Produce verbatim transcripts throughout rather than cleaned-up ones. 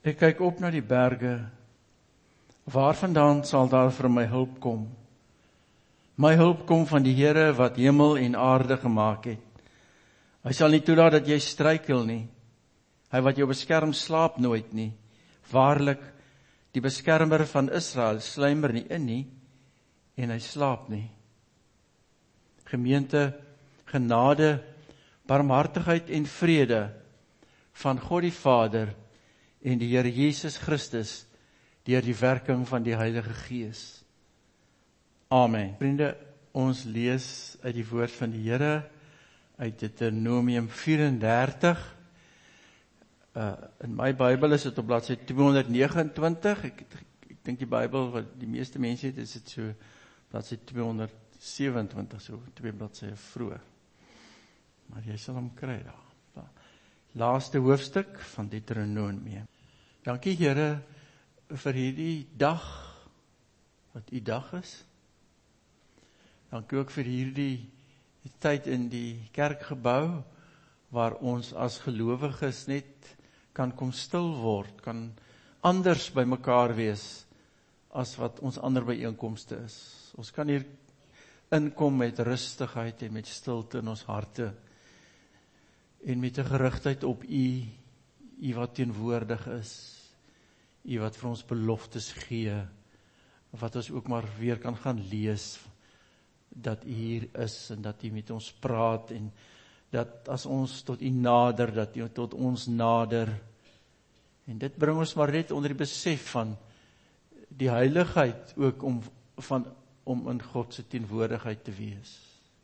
Ek kyk op na die berge, waarvandaan sal daar vir my hulp kom? My hulp kom van die Here wat hemel en aarde gemaak het. Hy sal nie toelaat dat jy struikel nie. Hy wat jou beskerm slaap nooit nie. Waarlik, die beskermer van Israel sluimer nie in nie, en hy slaap nie. Gemeente, genade, barmhartigheid en vrede van God die Vader en die Here Jesus Christus deur die werking van die Heilige Gees. Amen. Vriende, ons lees uit die woord van die Here uit Deuteronomium vyf-en-dertig. Uh, in my Bybel is dit op bladsy tweehonderdnegenentwintig. Ek, ek dink die Bybel wat die meeste mense het, is dit so bladsy tweehonderdsewenentwintig, so twee bladsye vroeër. Maar jy sal hom kry daar. Laaste hoofstuk van Deuteronomium. Dankie Here vir hierdie dag, wat u dag is. Dankie ook vir hierdie tyd in die kerkgebou, waar ons as gelowiges net kan kom stil word, kan anders by mekaar wees, as wat ons ander byeenkomste is. Ons kan hier inkom met rustigheid en met stilte in ons harte, en met 'n gerigtheid op u, u wat teenwoordig is, u wat vir ons beloftes gee, wat ons ook maar weer kan gaan lees, dat u hier is, en dat u met ons praat, en dat as ons tot u nader, dat u tot ons nader, en dit bring ons maar net onder die besef van die heiligheid ook om, van, om in God se teenwoordigheid te wees.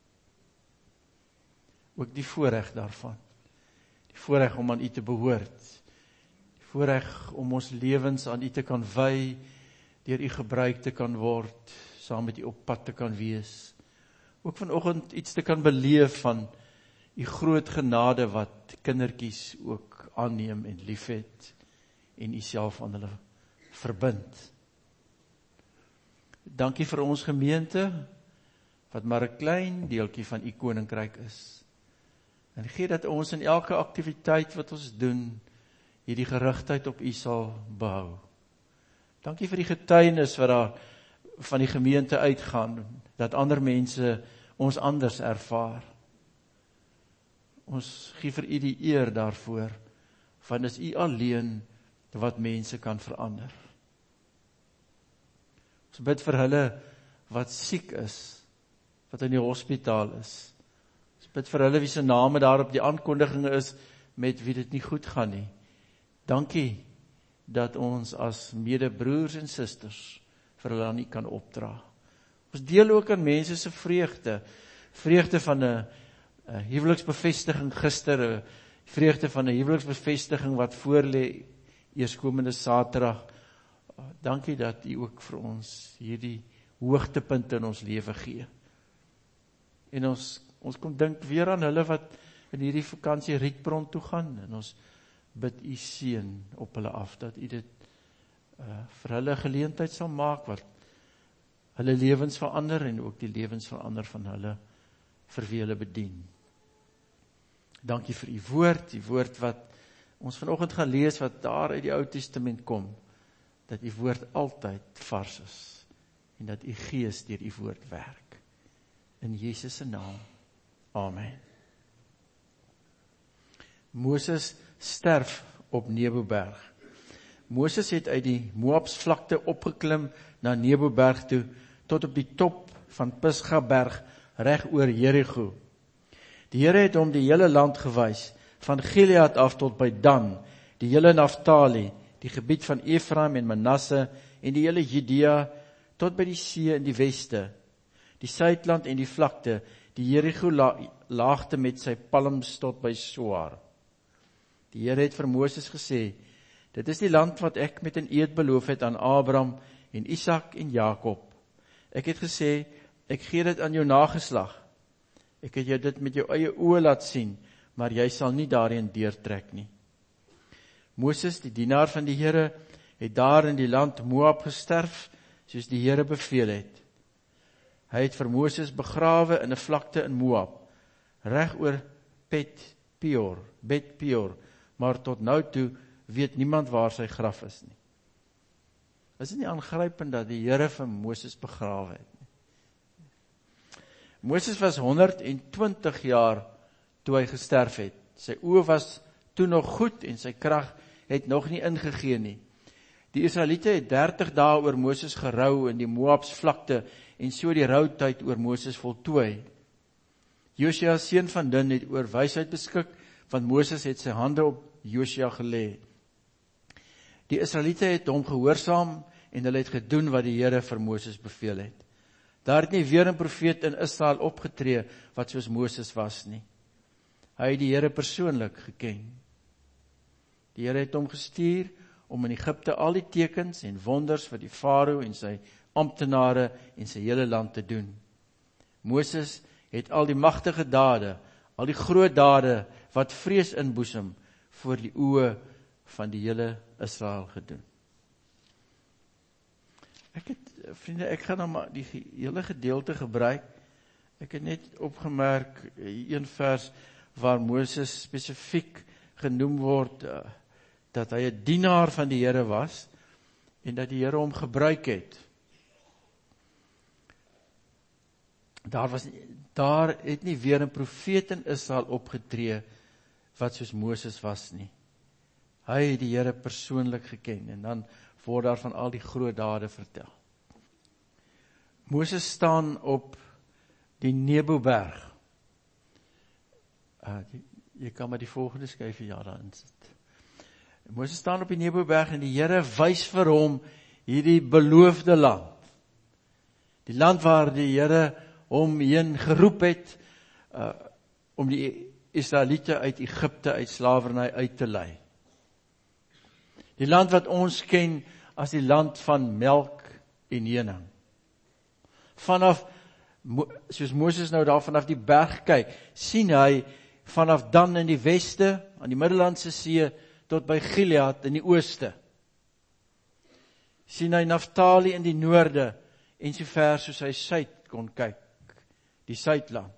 Ook die voorreg daarvan, die voorreg om aan u te behoort, die voorreg om ons lewens aan u te kan wy, deur u gebruik te kan word, saam met u op pad te kan wees, ook vanoggend iets te kan beleef van u groot genade wat kindertjies ook aanneem en liefhet en u self aan hulle verbind. Dankie vir ons gemeente wat maar 'n klein deeltjie van u koninkryk is. En gee dat ons in elke aktiwiteit wat ons doen hierdie gerigtheid op u sal behou. Dankie vir die getuienis wat daar van die gemeente uitgaan, dat ander mense ons anders ervaar. Ons gee vir u die eer daarvoor, want is u alleen wat mense kan verander. Ons bid vir hulle wat siek is, wat in die hospitaal is. Ons bid vir hulle wie se name daar op die aankondiging is, met wie dit nie goed gaan nie. Dankie dat ons as medebroers en susters vir hulle aan u kan opdra. Ons deel ook aan mense se vreugde, vreugde van 'n huweliksbevestiging gister, 'n vreugde van 'n huweliksbevestiging wat voorlê eerskomende Saterdag. Dankie dat u ook vir ons hierdie hoogtepunte in ons lewe gee. En ons ons kom dink weer aan hulle wat in hierdie vakansie Rietbron toe gaan, en ons bid u seën op hulle af, dat u dit uh, vir hulle geleentheid sal maak, wat hulle lewens verander, en ook die lewens verander van hulle, vir wie hulle bedien. Dankie vir u woord, die woord wat ons vanoggend gaan lees, wat daar uit die Ou Testament kom, dat u woord altyd vars is, en dat u Gees deur u woord werk. In Jesus se naam, amen. Moses sterf op Neboberg. Moses het uit die Moabs vlakte opgeklim na Neboberg toe, tot op die top van Pisgaberg, reg oor Jerigo. Die Here het hom die hele land gewys, van Gilead af tot by Dan, die hele Naftali, die gebied van Efraim en Manasse, en die hele Judea, tot by die see in die weste, die suidland en die vlakte, die Jerigo la laagte met sy palms tot by Soar. Die Here het vir Moses gesê, dit is die land wat ek met 'n eed beloof het aan Abraham en Isak en Jakob. Ek het gesê, ek gee dit aan jou nageslag. Ek het jou dit met jou eie oë laat sien, maar jy sal nie daarin deurtrek nie. Moses, die dienaar van die Here, het daar in die land Moab gesterf, soos die Here beveel het. Hy het vir Moses begrawe in 'n vlakte in Moab, reg oor Bet Peor, Bet Peor, maar tot nou toe weet niemand waar sy graf is nie. Is dit nie aangrypend dat die Here vir Moses begrawe het nie? Moses was honderd en twintig jaar toe hy gesterf het. Sy oë was toe nog goed en sy krag het nog nie ingegee nie. Die Israeliete het dertig dae oor Moses gerou in die Moabs vlakte en so die routyd oor Moses voltooi. Josia seun van Nun het oor wysheid beskik, want Moses het sy hande op Josia gelê. Die Israeliete het hom gehoorsaam en hulle het gedoen wat die Here vir Moses beveel het. Daar het nie weer 'n profeet in Israel opgetree wat soos Moses was nie. Hy het die Here persoonlik geken. Die Here het hom gestuur om in Egipte al die tekens en wonders vir die Farao en sy amptenare en sy hele land te doen. Moses het al die magtige dade, al die groot dade wat vrees inboesem voor die oë van die hele Israel gedoen. Ek het, vriende, ek gaan nou maar die hele gedeelte gebruik. Ek het net opgemerk, een vers waar Moses spesifiek genoem word, uh, dat hy 'n dienaar van die Here was, en dat die Here hom gebruik het. Daar was, daar het nie weer 'n profeet in Israel opgetree, wat soos Moses was nie. Hy het die Here persoonlik geken, en dan word daar van al die groot dade vertel. Moses staan op die Neboberg. Uh, die, jy kan maar die volgende skyfie ja daarin sit. Moses staan op die Neboberg en die Here wys vir hom hierdie beloofde land. Die land waar die Here hom heen geroep het, uh, om die Israeliete uit Egipte, uit slawerny uit te lei. Die land wat ons ken as die land van melk en honing. Vanaf, soos Moses nou daar vanaf die berg kyk, sien hy vanaf Dan in die weste, aan die Middellandse See, tot by Gilead in die ooste. Sien hy Naftali in die noorde, en so ver soos hy suid kon kyk, die suidland.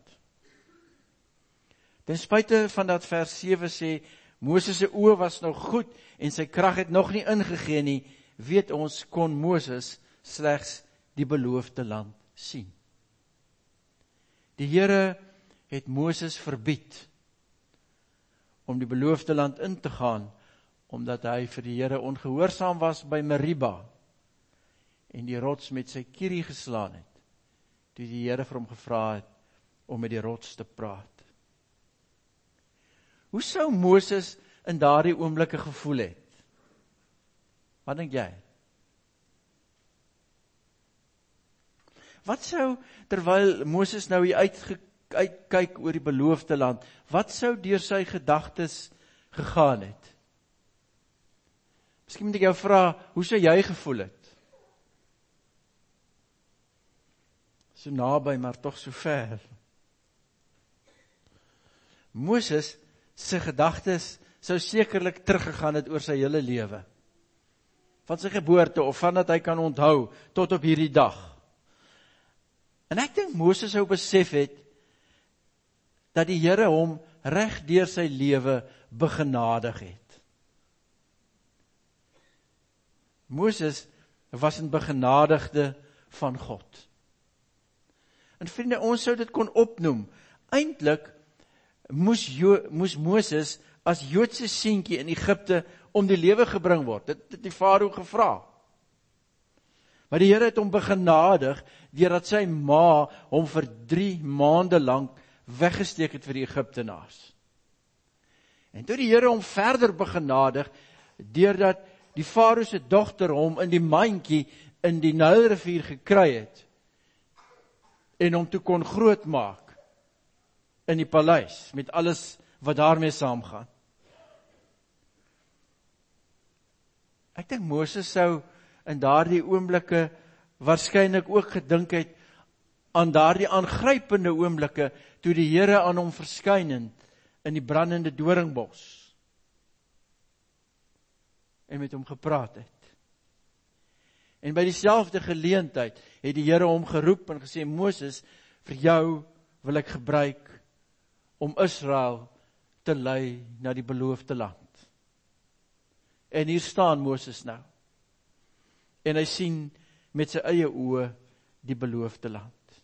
Ten spyte van dat vers sewe sê, Moses se oë was nog goed, en sy krag het nog nie ingegee nie, weet ons, kon Moses slegs die beloofde land sien. Die Here het Moses verbied om die beloofde land in te gaan, omdat hy vir die Here ongehoorsaam was by Meriba, en die rots met sy kierie geslaan het, toe die Here vir hom gevra het, om met die rots te praat. Hoe sou Moses in daardie oomblikke gevoel het? Wat dink jy? Wat sou, terwyl Moses nou hier uitge, uitkyk oor die beloofde land, wat sou deur sy gedagtes gegaan het? Miskien moet ek jou vra, hoe sou jy gevoel het? So naby, maar tog so ver. Moses sy gedagtes sou sekerlik teruggegaan het oor sy hele lewe. Van sy geboorte, of van dat hy kan onthou, tot op hierdie dag. En ek dink Moses sou besef het, dat die Here hom reg deur sy lewe begenadig het. Moses was 'n begenadigde van God. En vriende, ons sou dit kon opnoem. Eintlik moes, jo, moes Moses as Joodse seentjie in Egipte om die lewe gebring word. Dit het die Farao gevra. Maar die Here het hom begenadig, deurdat sy ma hom vir drie maande lank weggesteek het vir die Egiptenaars. En toe die Here hom verder begenadig, deurdat die Farao se dogter hom in die mandjie in die Nylrivier gekry het, en hom toe kon grootmaak in die paleis, met alles wat daarmee saamgaan. Ek dink Moses sou in daardie oomblikke waarskynlik ook gedink het aan daardie aangrypende oomblikke toe die Here aan hom verskyn het in die brandende doringbos en met hom gepraat het. En by dieselfde geleentheid het die Here hom geroep en gesê, Moses, vir jou wil ek gebruik om Israel te lei na die beloofde land. En hier staan Moses nou. En hy sien met sy eie oë die beloofde land.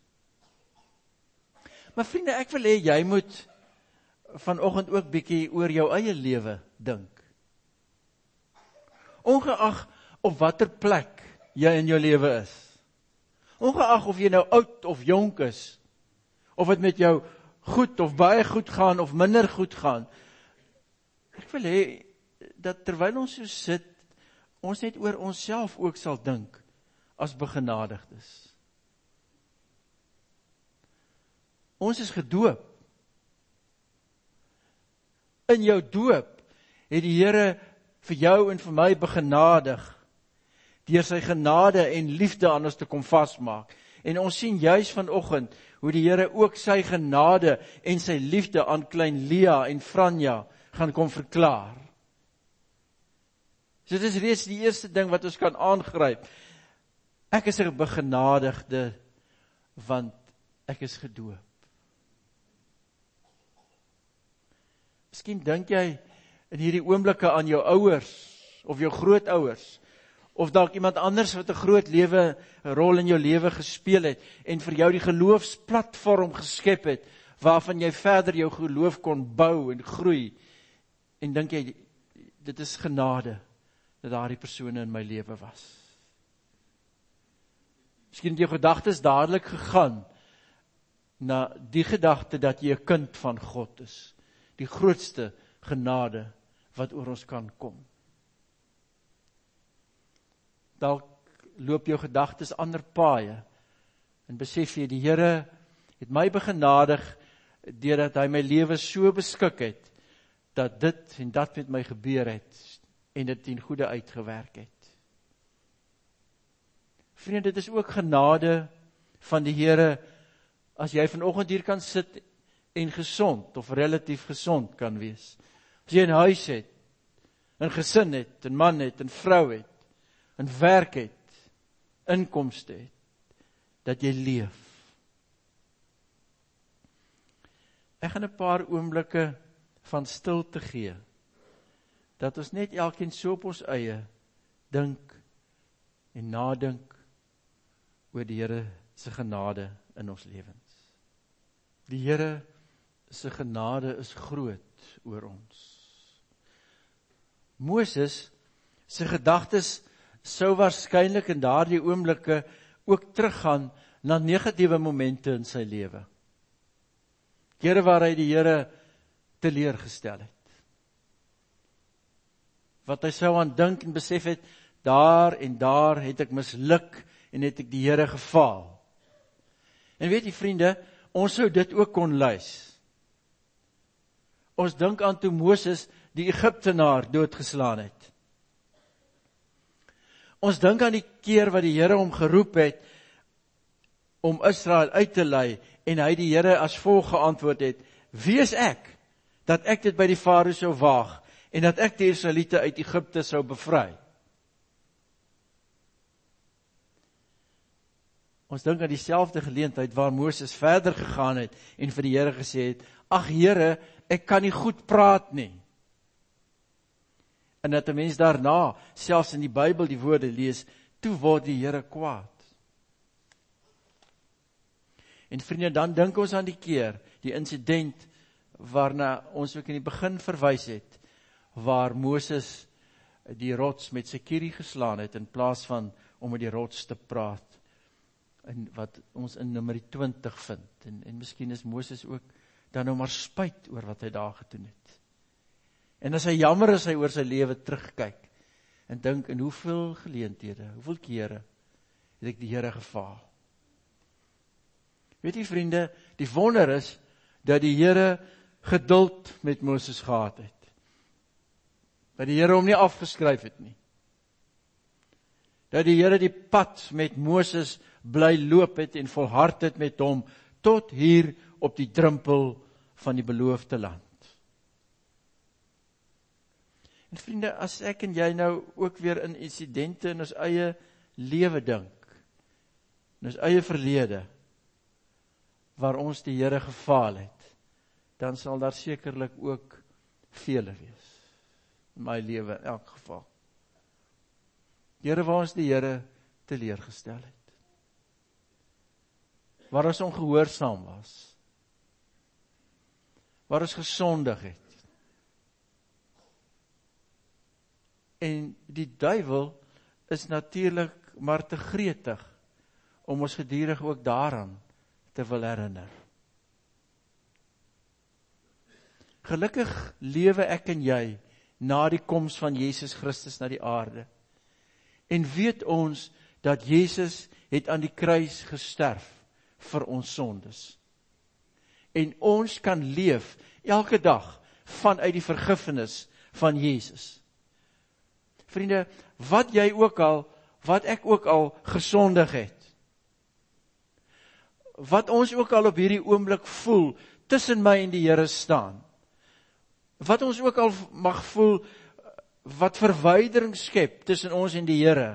Maar vriende, ek wil hê jy moet vanoggend ook bietjie oor jou eie lewe dink. Ongeag op watter plek jy in jou lewe is. Ongeag of jy nou oud of jonk is, of het met jou goed of baie goed gaan of minder goed gaan. Ek wil hê dat terwyl ons so sit, ons net oor onsself ook sal dink as begenadigdes. Ons is gedoop. In jou doop het die Here vir jou en vir my begenadig, deur sy genade en liefde aan ons te kom vasmaak. En ons sien juis vanoggend hoe die Here ook sy genade en sy liefde aan klein Lia en Franja gaan kom verklaar. So dit is reeds die eerste ding wat ons kan aangryp. Ek is 'n begenadigde, want ek is gedoop. Miskien dink jy in hierdie oomblikke aan jou ouers, of jou grootouers, of dalk iemand anders wat 'n groot lewe, 'n rol in jou lewe gespeel het, en vir jou die geloofsplatform geskep het, waarvan jy verder jou geloof kon bou en groei, en dink jy, dit is genade, dat daardie persone in my lewe was. Miskien het jou gedagtes dadelik gegaan, na die gedagte dat jy 'n kind van God is, die grootste genade wat oor ons kan kom. Dalk loop jou gedagtes ander paaie, en besef jy, die Here het my begenadig, deurdat hy my lewe so beskik het, dat dit en dat met my gebeur het, en dit ten goeie uitgewerk het. Vriende, dit is ook genade van die Here, as jy vanoggend hier kan sit, en gesond, of relatief gesond kan wees. As jy 'n huis het, 'n gesin het, 'n man het, 'n vrou het, 'n werk het, inkomste het, dat jy leef. Ek gaan 'n paar oomblikke van stilte gee, dat ons net elkeen so op ons eie dink en nadink oor die Here se genade in ons lewens. Die Here se genade is groot oor ons. Moses se gedagtes sou waarskynlik in daardie oomblikke ook teruggaan na negatiewe momente in sy lewe. Kere waar hy die Here teleurgestel het. Wat hy sou aan dink en besef het, daar en daar het ek misluk en het ek die Here gefaal. En weet jy vriende, ons sou dit ook kon lees. Ons dink aan toe Moses die Egiptenaar doodgeslaan het. Ons dink aan die keer wat die Here hom geroep het om Israel uit te lei, en hy die Here as volg geantwoord het, wie is ek, dat ek dit by die Farao sou waag, en dat ek die Israeliete uit Egipte sou bevry. Ons dink aan dieselfde geleentheid waar Moses verder gegaan het, en vir die Here gesê het, ag Here, ek kan nie goed praat nie. En dat 'n mens daarna, selfs in die Bybel die woorde lees, toe word die Here kwaad. En vriende, dan dink ons aan die keer, die insident, waarna ons ook in die begin verwys het, waar Moses die rots met sy kierie geslaan het, in plaas van om met die rots te praat, en wat ons in Numeri twintig vind, en, en miskien is Moses ook dan nou maar spyt oor wat hy daar gedoen het. En as hy jammer is, hy oor sy lewe terugkyk, en dink, in hoeveel geleenthede, hoeveel kere, het ek die Here gefaal. Weet jy vriende, die wonder is, dat die Here geduld met Moses gehad het. Dat die Here hom nie afgeskryf het nie. Dat die Here die pad met Moses bly loop het en volhard het met hom, tot hier op die drempel van die beloofde land. En vriende, as ek en jy nou ook weer in insidente in ons eie lewe dink, in ons eie verlede, waar ons die Here gefaal het, dan sal daar sekerlik ook vele wees, in my lewe in elk geval. Here, waar ons die Here teleurgestel het. Waar ons ongehoorsaam was. Waar ons gesondig het. En die duiwel is natuurlik maar te gretig om ons gedurig ook daaraan te wil herinner. Gelukkig lewe ek en jy na die koms van Jesus Christus na die aarde. En weet ons dat Jesus het aan die kruis gesterf vir ons sondes. En ons kan leef elke dag vanuit die vergifnis van Jesus. Vriende, wat jy ook al, wat ek ook al gesondig het, wat ons ook al op hierdie oomblik voel, tussen my en die Here staan, wat ons ook al mag voel, wat verwydering skep tussen ons en die Here,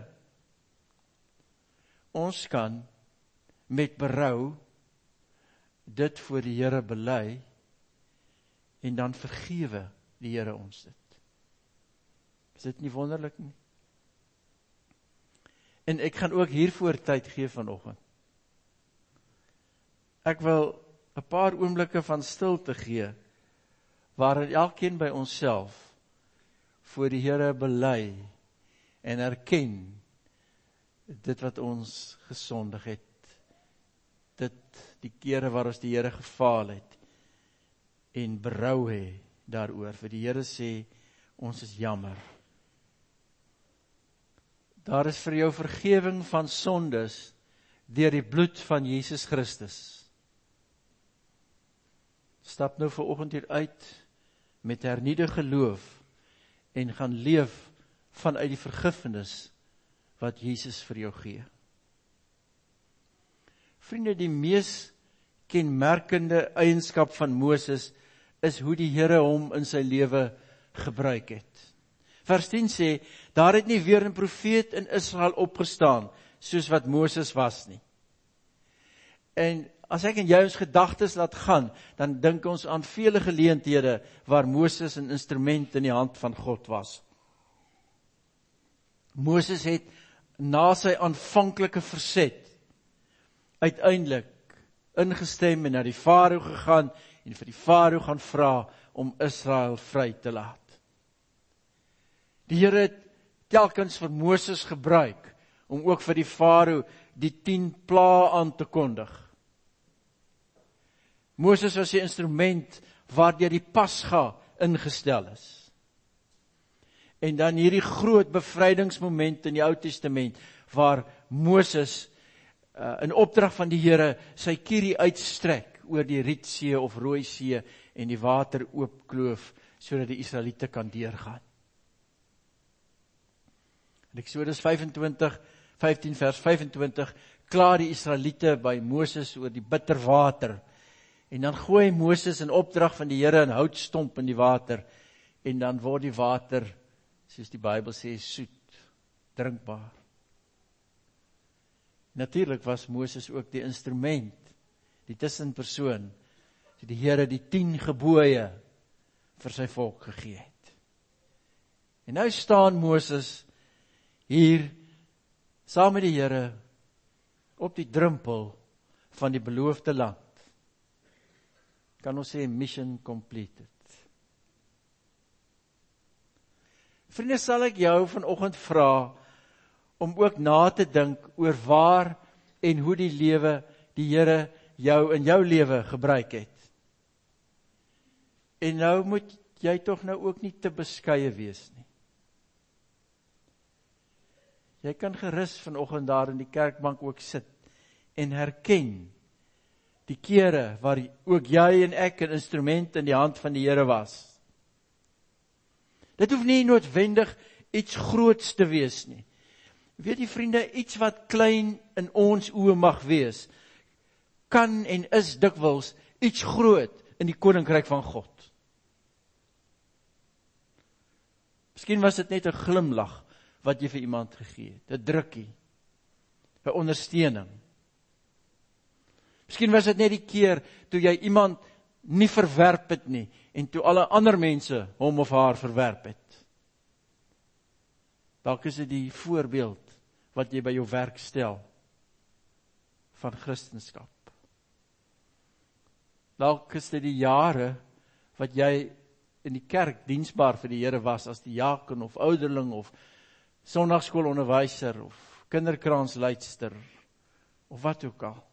ons kan met berou dit voor die Here bely, en dan vergewe die Here ons dit. Is dit nie wonderlik nie? En ek gaan ook hiervoor tyd gee vanoggend. Ek wil 'n paar oomblikke van stilte gee, waarin elkeen by onsself voor die Here bely en erken dit wat ons gesondig het, dit die kere waar ons die Here gefaal het, en berou hê daaroor, vir die Here sê, ons is jammer. Daar is vir jou vergewing van sondes deur die bloed van Jesus Christus. Stap nou vanoggend hier uit met hernieude geloof en gaan leef vanuit die vergifnis wat Jesus vir jou gee. Vriende, die mees kenmerkende eienskap van Moses is hoe die Here hom in sy lewe gebruik het. Vers tien sê, daar het nie weer 'n profeet in Israel opgestaan, soos wat Moses was nie. En as ek en jy ons gedagtes laat gaan, dan dink ons aan vele geleenthede, waar Moses 'n instrument in die hand van God was. Moses het na sy aanvanklike verset, uiteindelik ingestem en na die Farao gegaan, en vir die Farao gaan vra, om Israel vry te laat. Die Here het telkens vir Moses gebruik, om ook vir die Farao die tien plaae aan te kondig. Moses was die instrument, waardeur die Pasga ingestel is. En dan hierdie groot bevrydingsmoment in die Ou Testament, waar Moses, uh, in opdrag van die Here, sy kierie uitstrek, oor die Rietsee of Rooi See, en die water oopkloof, sodat die Israeliete kan deurgaan. In Eksodus vyfentwintig, vyftien vers vyfentwintig, klaar die Israeliete by Moses oor die bitter water, en dan gooi Moses in opdrag van die Here 'n houtstomp in die water, en dan word die water, soos die Bybel sê, soet, drinkbaar. Natuurlik was Moses ook die instrument, die tussenpersoon, die die Here die tien gebooie vir sy volk gegee het. En nou staan Moses hier, saam met die Here, op die drempel van die beloofde land. Kan ons sê, mission completed. Vriende, sal ek jou vanoggend vra, om ook na te dink, oor waar en hoe die lewe, die Here jou in jou lewe gebruik het. En nou moet jy tog nou ook nie te beskeie wees nie. Jy kan gerus vanoggend daar in die kerkbank ook sit en herken die kere waar ook jy en ek 'n instrument in die hand van die Here was. Dit hoef nie noodwendig iets groots te wees nie. Weet jy vriende, iets wat klein in ons oë mag wees, kan en is dikwels iets groot in die koninkryk van God. Miskien was dit net 'n glimlag wat jy vir iemand gegee het, 'n drukkie, 'n ondersteuning. Miskien was dit net die keer toe jy iemand nie verwerp het nie, en toe alle ander mense hom of haar verwerp het. Dalk is dit die voorbeeld wat jy by jou werk stel van Christendom. Dalk is dit die jare wat jy in die kerk diensbaar vir die Here was as die diaken of ouderling of sondagskoolonderwyser of kinderkraansleidster of wat ook al.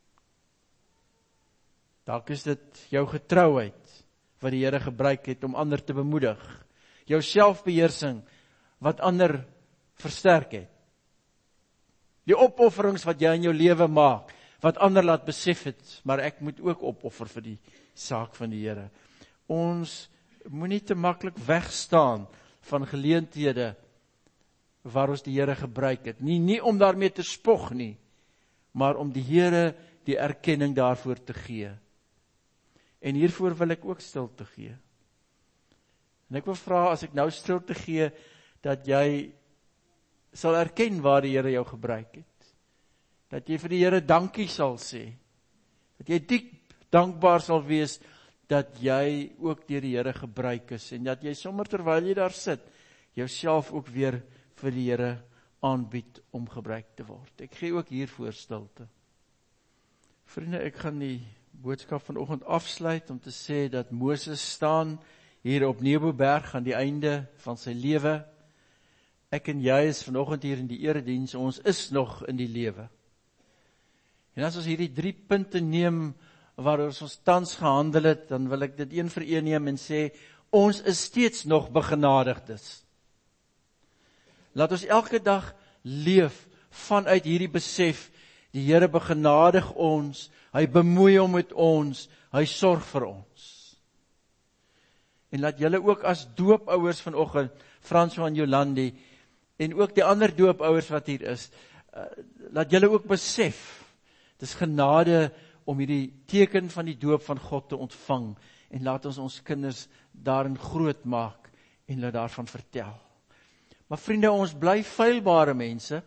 Dalk is dit jou getrouheid wat die Here gebruik het om ander te bemoedig. Jou selfbeheersing wat ander versterk het. Die opofferings wat jy in jou lewe maak, wat ander laat besef het, maar ek moet ook opoffer vir die saak van die Here. Ons moenie te maklik wegstaan van geleenthede waar ons die Here gebruik het. Nie, nie om daarmee te spog nie, maar om die Here die erkenning daarvoor te gee. En hiervoor wil ek ook stilte gee. En ek wil vra, as ek nou stilte gee, dat jy sal erken waar die Here jou gebruik het. Dat jy vir die Here dankie sal sê. Dat jy diep dankbaar sal wees, dat jy ook deur die Here gebruik is, en dat jy sommer terwyl jy daar sit, jouself ook weer vir die Here aanbied om gebruik te word. Ek gee ook hiervoor stilte. Vriende, ek gaan die boodskap vanoggend afsluit om te sê dat Moses staan hier op Neboberg aan die einde van sy lewe. Ek en jy is vanoggend hier in die erediens, ons is nog in die lewe. En as ons hierdie drie punte neem waar ons tans gehandel het, dan wil ek dit een vir een neem en sê, ons is steeds nog begenadigdes. Laat ons elke dag leef vanuit hierdie besef, die Here begenadig ons, hy bemoei hom met ons, hy sorg vir ons. En laat julle ook as doopouers vanoggend, François en Jolandi, en ook die ander doopouers wat hier is, uh, laat julle ook besef, dit is genade om hierdie teken van die doop van God te ontvang, en laat ons ons kinders daarin groot maak, en laat daarvan vertel. Maar vriende, ons bly feilbare mense,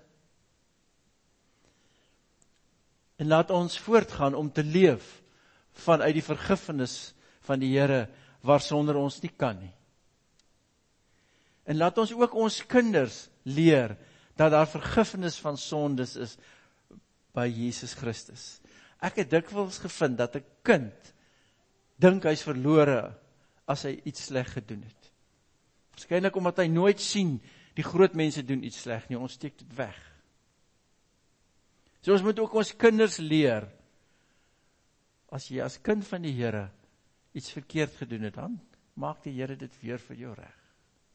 en laat ons voortgaan om te leef vanuit die vergifnis van die Here, waarsonder ons nie kan nie. En laat ons ook ons kinders leer, dat daar vergifnis van sondes is, by Jesus Christus. Ek het dikwels gevind, dat 'n kind, dink hy's verlore, as hy iets sleg gedoen het. Waarskynlik omdat hy nooit sien, die groot mense doen iets sleg nie, ons steek dit weg. So ons moet ook ons kinders leer, as jy as kind van die Here iets verkeerd gedoen het, dan maak die Here dit weer vir jou reg.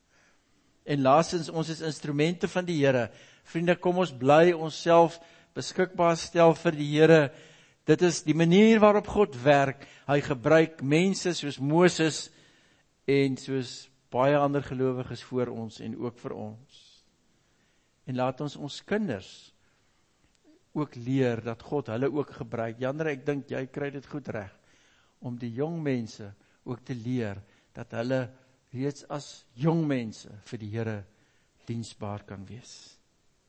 En laastens, ons is instrumente van die Here. Vriende, kom ons bly onsself beskikbaar stel vir die Here. Dit is die manier waarop God werk. Hy gebruik mense soos Moses en soos baie ander gelowiges voor ons en ook vir ons. En laat ons ons kinders ook leer dat God hulle ook gebruik. Jander, ek dink jy kry dit goed reg, om die jong mense ook te leer, dat hulle reeds as jong mense vir die Here diensbaar kan wees.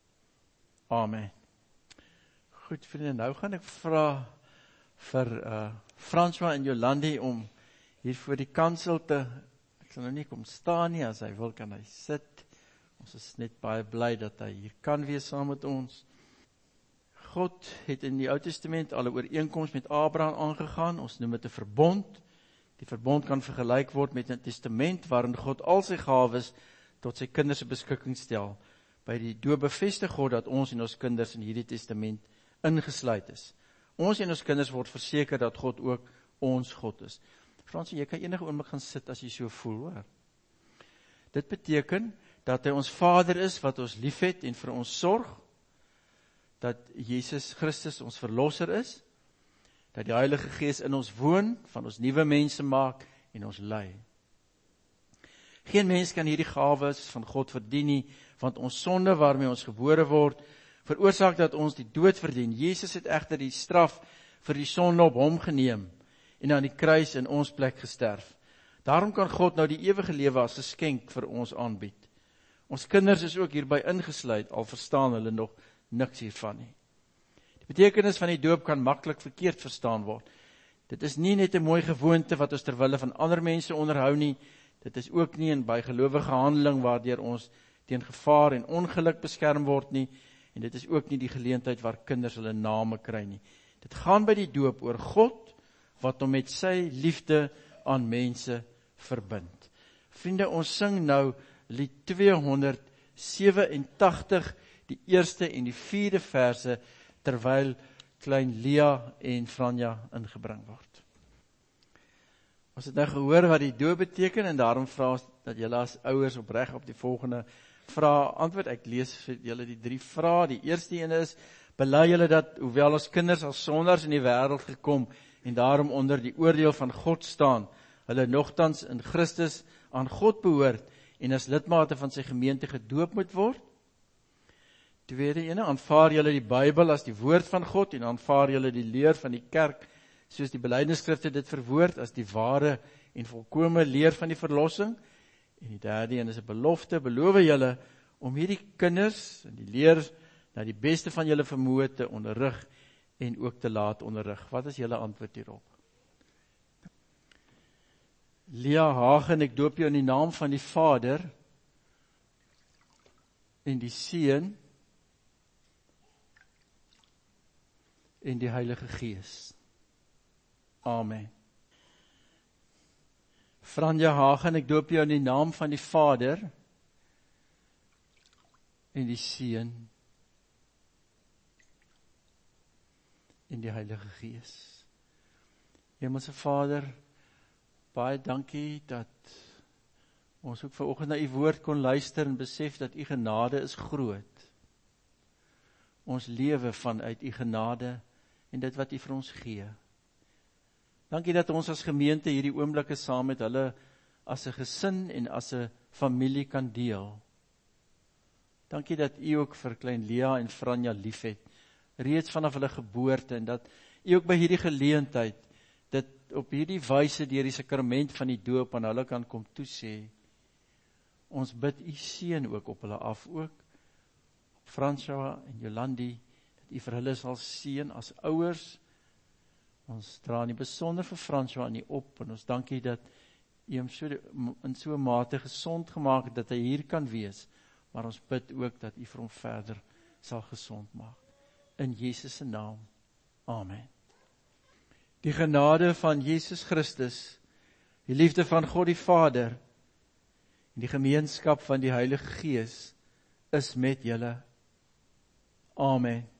Amen. Goed vriende, nou gaan ek vra vir uh, François en Jolandi om hier voor die kansel te, ek sal nou nie kom staan nie, as hy wil kan hy sit. Ons is net baie bly dat hy hier kan wees saam met ons. God het in die Ou Testament al 'n ooreenkoms met Abraham aangegaan, ons noem dit 'n verbond. Die verbond kan vergelyk word met 'n testament waarin God al sy gawes tot sy kinders se beskikking stel. By die doop bevestig God dat ons en ons kinders in hierdie testament ingesluit is. Ons en ons kinders word verseker dat God ook ons God is. Fransie, jy kan enige oomblik gaan sit as jy so voel, hoor. Dit beteken dat hy ons Vader is wat ons liefhet en vir ons sorg, dat Jesus Christus ons verlosser is, dat die Heilige Gees in ons woon, van ons nuwe mense maak en ons lei. Geen mens kan hierdie gawes van God verdien nie, want ons sonde waarmee ons gebore word, veroorsaak dat ons die dood verdien. Jesus het egter die straf vir die sonde op hom geneem en aan die kruis in ons plek gesterf. Daarom kan God nou die ewige lewe as 'n geskenk vir ons aanbied. Ons kinders is ook hierby ingesluit, al verstaan hulle nog niks hiervan nie. Die betekenis van die doop kan maklik verkeerd verstaan word. Dit is nie net 'n mooi gewoonte wat ons ter wille van ander mense onderhou nie, dit is ook nie 'n bygelowige handeling waardeur ons teen gevaar en ongeluk beskerm word nie, en dit is ook nie die geleentheid waar kinders hulle name kry nie. Dit gaan by die doop oor God, wat hom met sy liefde aan mense verbind. Vriende, ons sing nou lied tweehonderd sewenagtig, die eerste en die vierde verse, terwyl klein Lia en Franja ingebring word. Ons het nou gehoor wat die doop beteken, en daarom vra ons dat julle as ouers opreg op die volgende vraag antwoord. Ek lees vir julle die drie vrae. Die eerste ene is, bely julle dat, hoewel ons kinders as sondaars in die wêreld gekom, en daarom onder die oordeel van God staan, hulle nogtans in Christus aan God behoort, en as lidmate van sy gemeente gedoop moet word? Tweede ene, aanvaar julle die Bybel as die woord van God, en aanvaar julle die leer van die kerk, soos die belydenisskrifte dit verwoord, as die ware en volkome leer van die verlossing? En die derde ene is 'n belofte, beloof julle om hierdie kinders en die leer na die beste van julle vermoë te onderrig en ook te laat onderrig. Wat is julle antwoord hierop? Lia Hagen, ek doop jou in die naam van die Vader en die Seun en die Heilige Gees. Amen. Franja Hagen, ek doop jou in die naam van die Vader en die Seun en die Heilige Gees. Hemelse Vader, baie dankie dat ons ook vanoggend na u woord kon luister en besef dat u genade is groot. Ons lewe vanuit u genade en dit wat u vir ons gee. Dankie dat ons as gemeente hierdie oomblikke saam met hulle as 'n gesin en as 'n familie kan deel. Dankie dat u ook vir klein Lia en Franja liefhet, reeds vanaf hulle geboorte, en dat u ook by hierdie geleentheid dit op hierdie wyse deur die sakrament van die doop aan hulle kan kom toesê. Ons bid u seën ook op hulle af, ook op François en Jolandi, dat u vir hulle sal seën as ouers. Ons dra nie besonder vir François aan u op, en ons dankie dat u hom so in so 'n mate gesond gemaak het, dat hy hier kan wees, maar ons bid ook dat u vir hom verder sal gesond maak. In Jesus se naam, amen. Die genade van Jesus Christus, die liefde van God die Vader, en die gemeenskap van die Heilige Gees, is met julle. Amen.